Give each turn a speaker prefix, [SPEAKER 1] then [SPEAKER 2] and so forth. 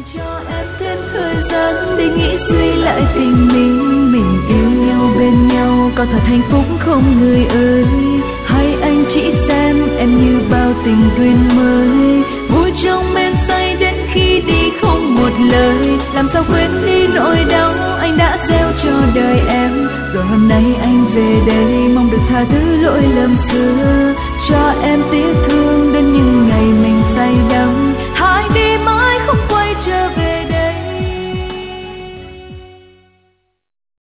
[SPEAKER 1] cho em thêm thời gian để nghĩ suy lại tình mình yêu nhau bên nhau có thật hạnh phúc không người ơi? Hay anh chỉ xem em như bao tình duyên mới, vui trong men say đến khi đi không một lời, làm sao quên đi nỗi đau anh đã gieo cho đời em. Rồi hôm nay anh về đây mong được tha thứ lỗi lầm xưa, cho em tiếc thương